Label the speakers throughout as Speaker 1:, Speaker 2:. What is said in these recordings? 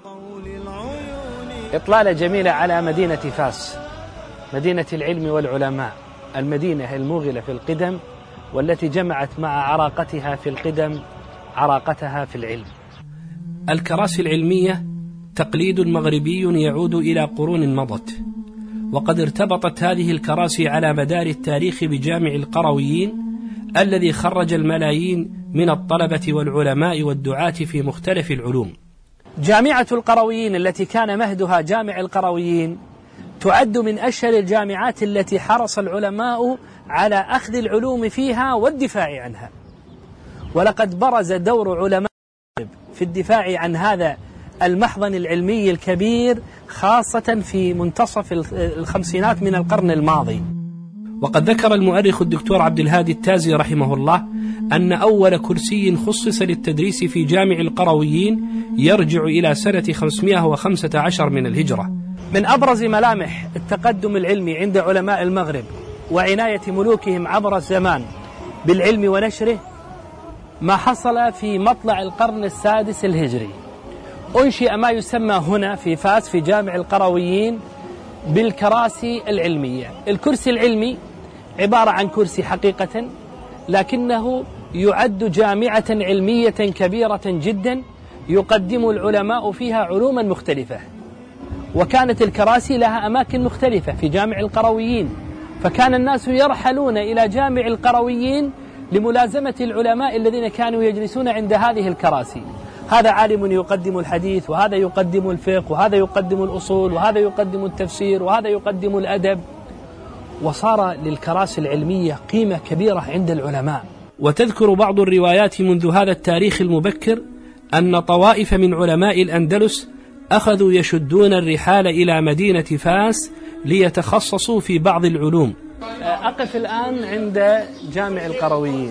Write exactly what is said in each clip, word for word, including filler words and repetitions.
Speaker 1: إطلالة جميلة على مدينة فاس، مدينة العلم والعلماء، المدينة الموغلة في القدم والتي جمعت مع عراقتها في القدم عراقتها في العلم.
Speaker 2: الكراسي العلمية تقليد مغربي يعود إلى قرون مضت، وقد ارتبطت هذه الكراسي على مدار التاريخ بجامع القرويين الذي خرج الملايين من الطلبة والعلماء والدعاة في مختلف العلوم.
Speaker 1: جامعة القرويين التي كان مهدها جامع القرويين تعد من أشهر الجامعات التي حرص العلماء على أخذ العلوم فيها والدفاع عنها، ولقد برز دور علماء في الدفاع عن هذا المحضن العلمي الكبير خاصة في منتصف الخمسينات من القرن الماضي.
Speaker 2: وقد ذكر المؤرخ الدكتور عبد الهادي التازي رحمه الله أن أول كرسي خصص للتدريس في جامع القرويين يرجع إلى سنة خمسمائة وخمسة عشر من الهجرة.
Speaker 1: من أبرز ملامح التقدم العلمي عند علماء المغرب وعناية ملوكهم عبر الزمان بالعلم ونشره ما حصل في مطلع القرن السادس الهجري. أنشئ ما يسمى هنا في فاس في جامع القرويين بالكراسي العلمية. الكرسي العلمي عبارة عن كرسي حقيقة، لكنه يعد جامعة علمية كبيرة جدا يقدم العلماء فيها علوما مختلفة. وكانت الكراسي لها أماكن مختلفة في جامع القرويين، فكان الناس يرحلون إلى جامع القرويين لملازمة العلماء الذين كانوا يجلسون عند هذه الكراسي. هذا عالم يقدم الحديث، وهذا يقدم الفقه، وهذا يقدم الأصول، وهذا يقدم التفسير، وهذا يقدم الأدب. وصار للكراسي العلمية قيمة كبيرة عند العلماء.
Speaker 2: وتذكر بعض الروايات منذ هذا التاريخ المبكر أن طوائف من علماء الأندلس أخذوا يشدون الرحال إلى مدينة فاس ليتخصصوا في بعض العلوم.
Speaker 1: أقف الآن عند جامع القرويين،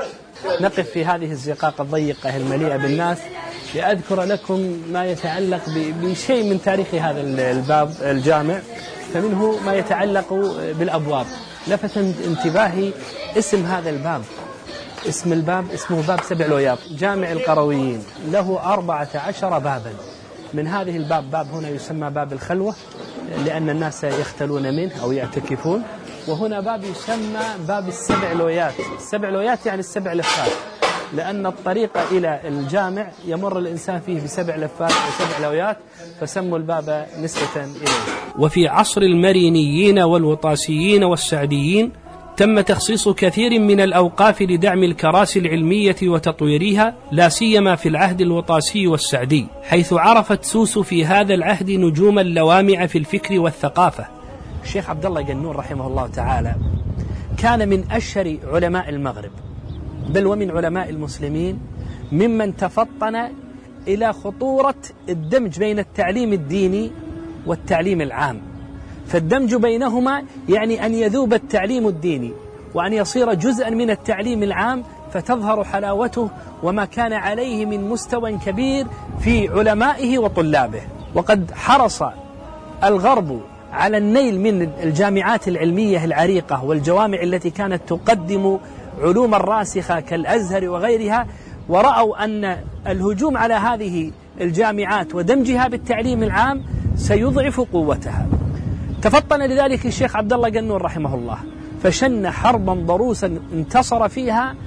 Speaker 1: نقف في هذه الزقاق الضيقة المليئة بالناس لأذكر لكم ما يتعلق بشيء من تاريخ هذا الباب الجامع، فمنه ما يتعلق بالأبواب. لفت انتباهي اسم هذا الباب، اسم الباب اسمه باب سبع لوياط. جامع القرويين له أربعة عشر بابا، من هذه الباب باب هنا يسمى باب الخلوة لأن الناس يختلون منه أو يعتكفون، وهنا باب يسمى باب السبع لويات. السبع لويات يعني السبع لفات، لأن الطريق إلى الجامع يمر الإنسان فيه بسبع لفات وسبع لويات، فسموا الباب نسبة إليه.
Speaker 2: وفي عصر المرينيين والوطاسيين والسعديين تم تخصيص كثير من الأوقاف لدعم الكراسي العلمية وتطويرها، لا سيما في العهد الوطاسي والسعدي، حيث عرفت سوس في هذا العهد نجوم اللوامع في الفكر والثقافة.
Speaker 1: الشيخ عبد الله جنون رحمه الله تعالى كان من أشهر علماء المغرب، بل ومن علماء المسلمين، ممن تفطن إلى خطورة الدمج بين التعليم الديني والتعليم العام. فالدمج بينهما يعني أن يذوب التعليم الديني وأن يصير جزءا من التعليم العام، فتظهر حلاوته وما كان عليه من مستوى كبير في علمائه وطلابه. وقد حرص الغرب على النيل من الجامعات العلمية العريقة والجوامع التي كانت تقدم علوما راسخة كالأزهر وغيرها، ورأوا أن الهجوم على هذه الجامعات ودمجها بالتعليم العام سيضعف قوتها. تفطن لذلك الشيخ عبد الله جنون رحمه الله، فشن حربا ضروسا انتصر فيها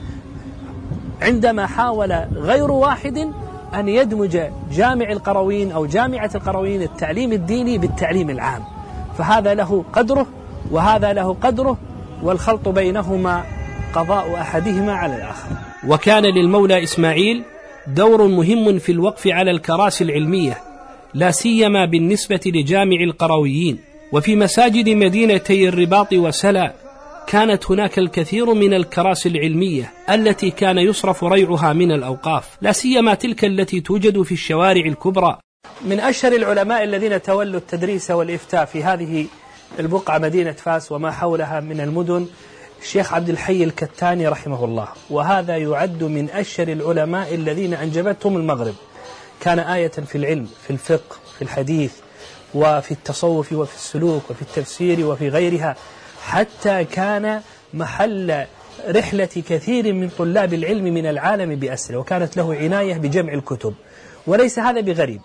Speaker 1: عندما حاول غير واحد أن يدمج جامع القرويين أو جامعة القرويين التعليم الديني بالتعليم العام، فهذا له قدره وهذا له قدره، والخلط بينهما قضاء أحدهما على الآخر.
Speaker 2: وكان للمولى إسماعيل دور مهم في الوقف على الكراسي العلمية، لا سيما بالنسبة لجامع القرويين. وفي مساجد مدينتي الرباط وسلا كانت هناك الكثير من الكراسي العلمية التي كان يصرف ريعها من الأوقاف، لا سيما تلك التي توجد في الشوارع الكبرى.
Speaker 1: من أشهر العلماء الذين تولوا التدريس والإفتاء في هذه البقعة مدينة فاس وما حولها من المدن الشيخ عبد الحي الكتاني رحمه الله، وهذا يعد من أشهر العلماء الذين أنجبتهم المغرب. كان آية في العلم، في الفقه، في الحديث، وفي التصوف، وفي السلوك، وفي التفسير، وفي غيرها، حتى كان محل رحلة كثير من طلاب العلم من العالم بأسره، وكانت له عناية بجمع الكتب. وليس هذا بغريب،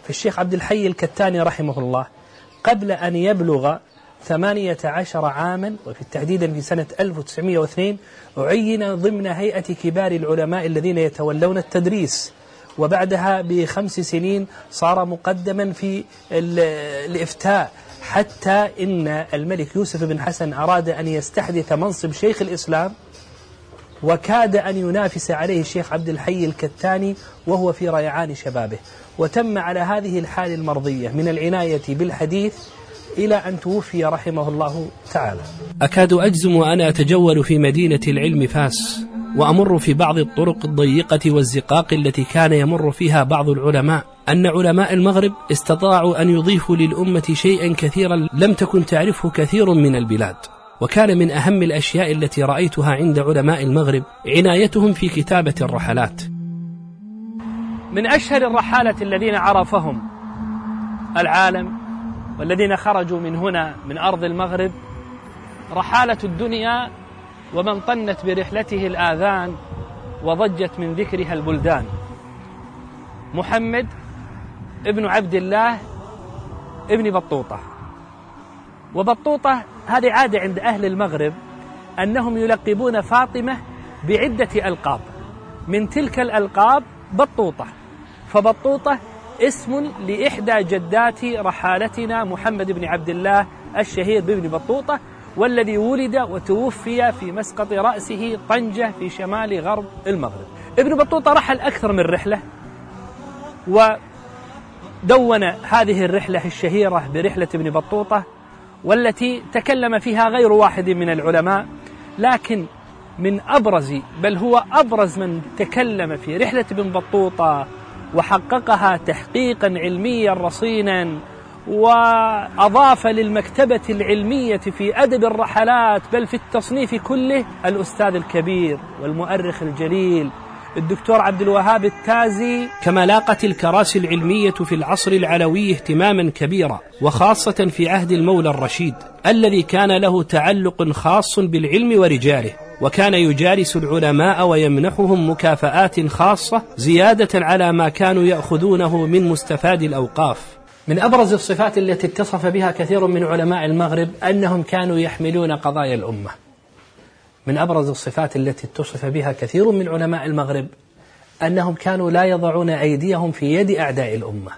Speaker 1: فالشيخ عبد الحي الكتاني رحمه الله قبل أن يبلغ ثمانية عشر عاما، وفي تحديدا في سنة ألف وتسعمائة واثنين، عين ضمن هيئة كبار العلماء الذين يتولون التدريس، وبعدها بخمس سنين صار مقدما في الإفتاء، حتى إن الملك يوسف بن حسن أراد أن يستحدث منصب شيخ الإسلام، وكاد أن ينافس عليه الشيخ عبد الحي الكتاني وهو في ريعان شبابه، وتم على هذه الحال المرضية من العناية بالحديث إلى أن توفي رحمه الله تعالى.
Speaker 2: أكاد أجزم وأنا أتجول في مدينة العلم فاس، وأمر في بعض الطرق الضيقة والزقاق التي كان يمر فيها بعض العلماء، أن علماء المغرب استطاعوا أن يضيفوا للأمة شيئا كثيرا لم تكن تعرفه كثير من البلاد. وكان من أهم الأشياء التي رأيتها عند علماء المغرب عنايتهم في كتابة الرحلات.
Speaker 1: من أشهر الرحالة الذين عرفهم العالم والذين خرجوا من هنا من أرض المغرب رحالة الدنيا، ومن طنت برحلته الآذان وضجت من ذكرها البلدان، محمد ابن عبد الله ابن بطوطة. وبطوطة هذه عادة عند أهل المغرب أنهم يلقبون فاطمة بعدة ألقاب، من تلك الألقاب بطوطة. فبطوطة اسم لإحدى جدات رحالتنا محمد بن عبد الله الشهير بابن بطوطة، والذي ولد وتوفي في مسقط رأسه طنجة في شمال غرب المغرب. ابن بطوطة رحل أكثر من رحلة، ودون هذه الرحلة الشهيرة برحلة ابن بطوطة، والتي تكلم فيها غير واحد من العلماء، لكن من أبرز بل هو أبرز من تكلم في رحلة ابن بطوطة وحققها تحقيقا علميا رصينا، وأضاف للمكتبة العلمية في أدب الرحلات بل في التصنيف كله، الأستاذ الكبير والمؤرخ الجليل الدكتور عبد الوهاب التازي.
Speaker 2: كما لاقت الكراسي العلمية في العصر العلوي اهتماما كبيرا، وخاصة في عهد المولى الرشيد الذي كان له تعلق خاص بالعلم ورجاله، وكان يجالس العلماء ويمنحهم مكافآت خاصة زيادة على ما كانوا يأخذونه من مستفاد الأوقاف.
Speaker 1: من أبرز الصفات التي اتصف بها كثير من علماء المغرب أنهم كانوا يحملون قضايا الأمة. من أبرز الصفات التي اتصف بها كثير من علماء المغرب أنهم كانوا لا يضعون أيديهم في يد أعداء الأمة.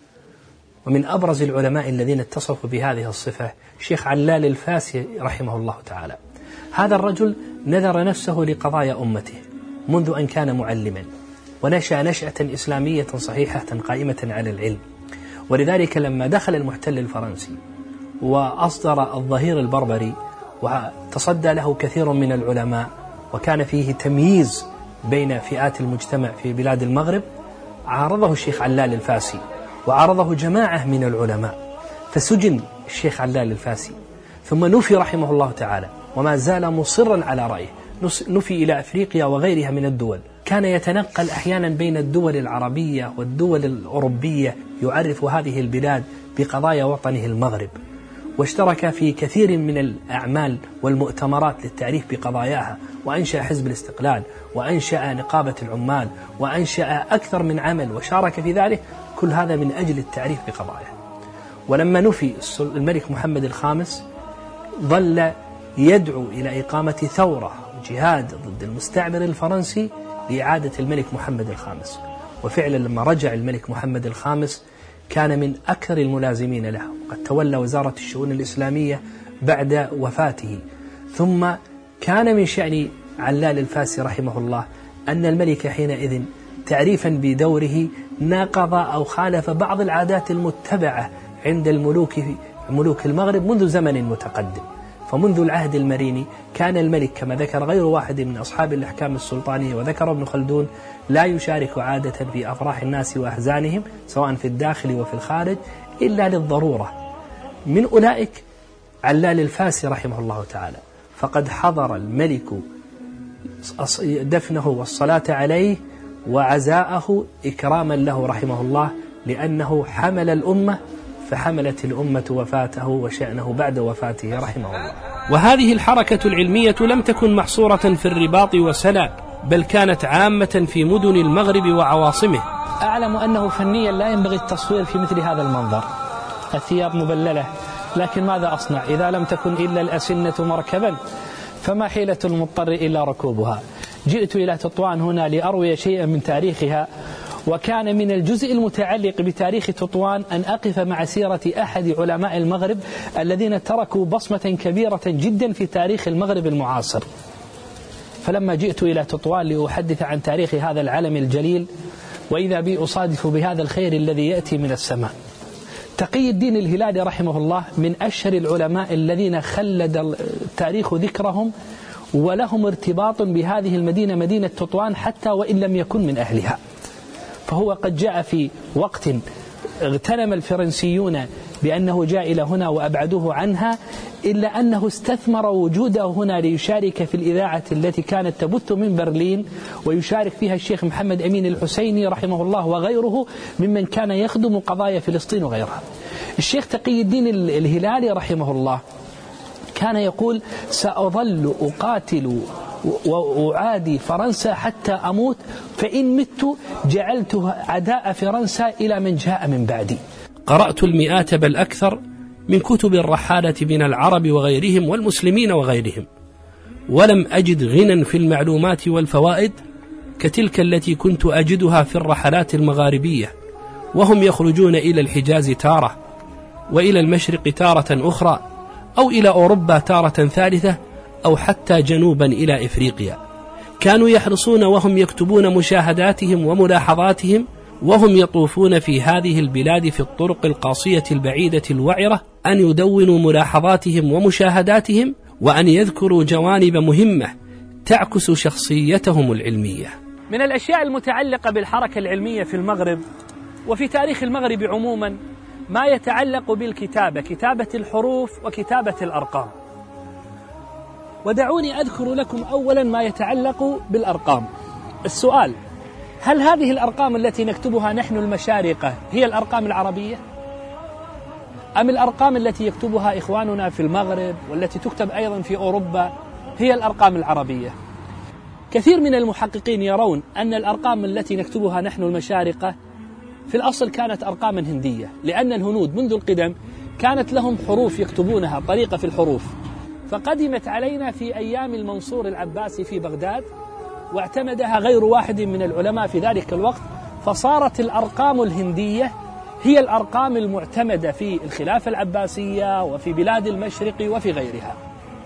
Speaker 1: ومن أبرز العلماء الذين اتصفوا بهذه الصفة شيخ علال الفاسي رحمه الله تعالى. هذا الرجل نذر نفسه لقضايا أمته منذ أن كان معلما، ونشأ نشأة إسلامية صحيحة قائمة على العلم. ولذلك لما دخل المحتل الفرنسي وأصدر الظهير البربري وتصدى له كثير من العلماء، وكان فيه تمييز بين فئات المجتمع في بلاد المغرب، عارضه الشيخ علال الفاسي وعارضه جماعة من العلماء، فسجن الشيخ علال الفاسي، ثم نفي رحمه الله تعالى، وما زال مصرا على رأيه، نفي إلى أفريقيا وغيرها من الدول. كان يتنقل أحيانا بين الدول العربية والدول الأوروبية يعرف هذه البلاد بقضايا وطنه المغرب، واشترك في كثير من الأعمال والمؤتمرات للتعريف بقضاياها، وأنشأ حزب الاستقلال، وأنشأ نقابة العمال، وأنشأ أكثر من عمل وشارك في ذلك، كل هذا من أجل التعريف بقضاياه. ولما نفي الملك محمد الخامس ظل يدعو إلى إقامة ثورة وجهاد ضد المستعمر الفرنسي لإعادة الملك محمد الخامس. وفعلا لما رجع الملك محمد الخامس كان من أكثر الملازمين له، قد تولى وزارة الشؤون الإسلامية بعد وفاته. ثم كان من شأن علال الفاسي رحمه الله أن الملك حينئذ تعريفا بدوره ناقض أو خالف بعض العادات المتبعة عند الملوك ملوك المغرب منذ زمن متقدم. فمنذ العهد المريني كان الملك كما ذكر غير واحد من أصحاب الأحكام السلطانية وذكر ابن خلدون لا يشارك عادة في أفراح الناس وأحزانهم سواء في الداخل وفي الخارج إلا للضرورة. من أولئك علال الفاسي رحمه الله تعالى، فقد حضر الملك دفنه والصلاة عليه وعزاءه إكراما له رحمه الله، لأنه حمل الأمة فحملت الأمة وفاته وشأنه بعد وفاته رحمه الله.
Speaker 2: وهذه الحركة العلمية لم تكن محصورة في الرباط وسلا، بل كانت عامة في مدن المغرب وعواصمه
Speaker 1: أعلم أنه فنيا لا ينبغي التصوير في مثل هذا المنظر، الثياب مبللة، لكن ماذا أصنع إذا لم تكن إلا الأسنة مركبا فما حيلة المضطر إلا ركوبها. جئت إلى تطوان هنا لأروي شيئا من تاريخها، وكان من الجزء المتعلق بتاريخ تطوان أن أقف مع سيرة أحد علماء المغرب الذين تركوا بصمة كبيرة جدا في تاريخ المغرب المعاصر. فلما جئت إلى تطوان لأحدث عن تاريخ هذا العلم الجليل، وإذا بي أصادف بهذا الخير الذي يأتي من السماء. تقي الدين الهلالي رحمه الله من أشهر العلماء الذين خلد التاريخ ذكرهم ولهم ارتباط بهذه المدينة، مدينة تطوان، حتى وإن لم يكن من أهلها. فهو قد جاء في وقت اغتنم الفرنسيون بأنه جاء إلى هنا وأبعدوه عنها، إلا أنه استثمر وجوده هنا ليشارك في الإذاعة التي كانت تبث من برلين، ويشارك فيها الشيخ محمد أمين الحسيني رحمه الله وغيره ممن كان يخدم قضايا فلسطين وغيرها. الشيخ تقي الدين الهلالي رحمه الله كان يقول: سأظل أقاتل وأعادي فرنسا حتى أموت، فإن مت جعلتها عداء فرنسا إلى من جاء من بعدي.
Speaker 2: قرأت المئات بل أكثر من كتب الرحالة من العرب وغيرهم والمسلمين وغيرهم، ولم أجد غنى في المعلومات والفوائد كتلك التي كنت أجدها في الرحلات المغاربية، وهم يخرجون إلى الحجاز تارة، وإلى المشرق تارة أخرى، أو إلى أوروبا تارة ثالثة، أو حتى جنوبا إلى إفريقيا. كانوا يحرصون وهم يكتبون مشاهداتهم وملاحظاتهم وهم يطوفون في هذه البلاد في الطرق القاصية البعيدة الوعرة أن يدونوا ملاحظاتهم ومشاهداتهم، وأن يذكروا جوانب مهمة تعكس شخصيتهم العلمية.
Speaker 1: من الأشياء المتعلقة بالحركة العلمية في المغرب وفي تاريخ المغرب عموما ما يتعلق بالكتابة، كتابة الحروف وكتابة الأرقام. ودعوني أذكر لكم أولا ما يتعلق بالأرقام. السؤال: هل هذه الأرقام التي نكتبها نحن المشارقة هي الأرقام العربية؟ أم الأرقام التي يكتبها إخواننا في المغرب والتي تكتب أيضا في أوروبا هي الأرقام العربية؟ كثير من المحققين يرون أن الأرقام التي نكتبها نحن المشارقة في الأصل كانت أرقاما هندية، لأن الهنود منذ القدم كانت لهم حروف يكتبونها، طريقة في الحروف، فقدمت علينا في أيام المنصور العباسي في بغداد، واعتمدها غير واحد من العلماء في ذلك الوقت، فصارت الأرقام الهندية هي الأرقام المعتمدة في الخلافة العباسية وفي بلاد المشرق وفي غيرها.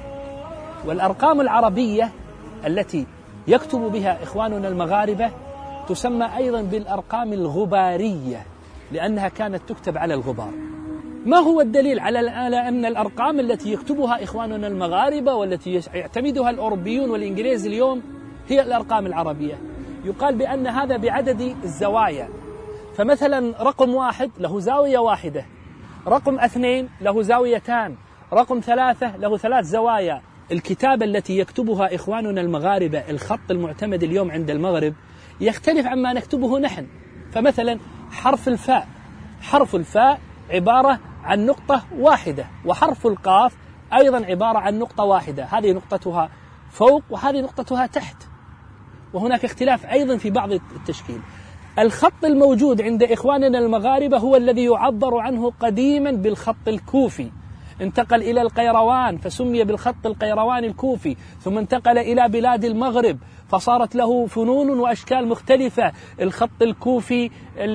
Speaker 1: والأرقام العربية التي يكتب بها إخواننا المغاربة تسمى أيضا بالأرقام الغبارية، لأنها كانت تكتب على الغبار. ما هو الدليل على أن الأرقام التي يكتبها إخواننا المغاربة والتي يعتمدها الأوروبيون والإنجليز اليوم هي الأرقام العربية؟ يقال بأن هذا بعدد الزوايا، فمثلا رقم واحد له زاوية واحدة، رقم اثنين له زاويتان، رقم ثلاثة له ثلاث زوايا. الكتابة التي يكتبها إخواننا المغاربة، الخط المعتمد اليوم عند المغرب، يختلف عما نكتبه نحن. فمثلا حرف الفاء، حرف الفاء عبارة عن نقطة واحدة، وحرف القاف أيضا عبارة عن نقطة واحدة، هذه نقطتها فوق وهذه نقطتها تحت، وهناك اختلاف أيضا في بعض التشكيل. الخط الموجود عند إخواننا المغاربة هو الذي يعبر عنه قديما بالخط الكوفي، انتقل إلى القيروان فسمي بالخط القيرواني الكوفي، ثم انتقل إلى بلاد المغرب فصارت له فنون وأشكال مختلفة، الخط الكوفي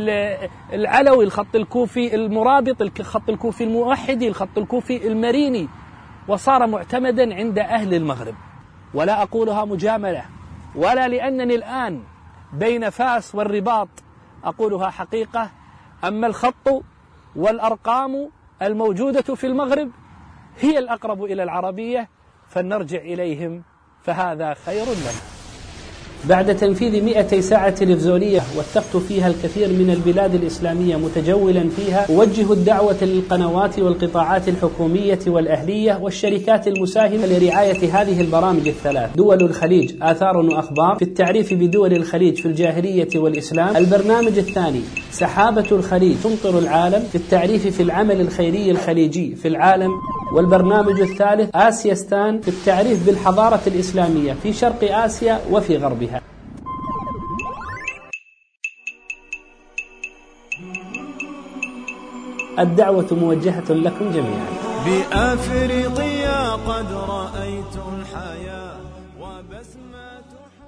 Speaker 1: العلوي، الخط الكوفي المرابط، الخط الكوفي الموحدي، الخط الكوفي المريني، وصار معتمدا عند أهل المغرب. ولا أقولها مجاملة ولا لأنني الآن بين فاس والرباط، أقولها حقيقة. أما الخط والأرقام الموجودة في المغرب هي الأقرب إلى العربية، فلنرجع إليهم فهذا خير لنا. بعد تنفيذ مئتي ساعة تلفزيونية وثقت فيها الكثير من البلاد الإسلامية متجولا فيها، أوجه الدعوة للقنوات والقطاعات الحكومية والأهلية والشركات المساهمة لرعاية هذه البرامج الثلاث: دول الخليج آثار وأخبار، في التعريف بدول الخليج في الجاهلية والإسلام. البرنامج الثاني سحابة الخليج تمطر العالم، في التعريف في العمل الخيري الخليجي في العالم. والبرنامج الثالث آسياستان، في التعريف بالحضارة الإسلامية في شرق آسيا وفي غربها. الدعوة موجهة لكم جميعا.
Speaker 3: بأفريقيا قد رأيت الحياة وبسمة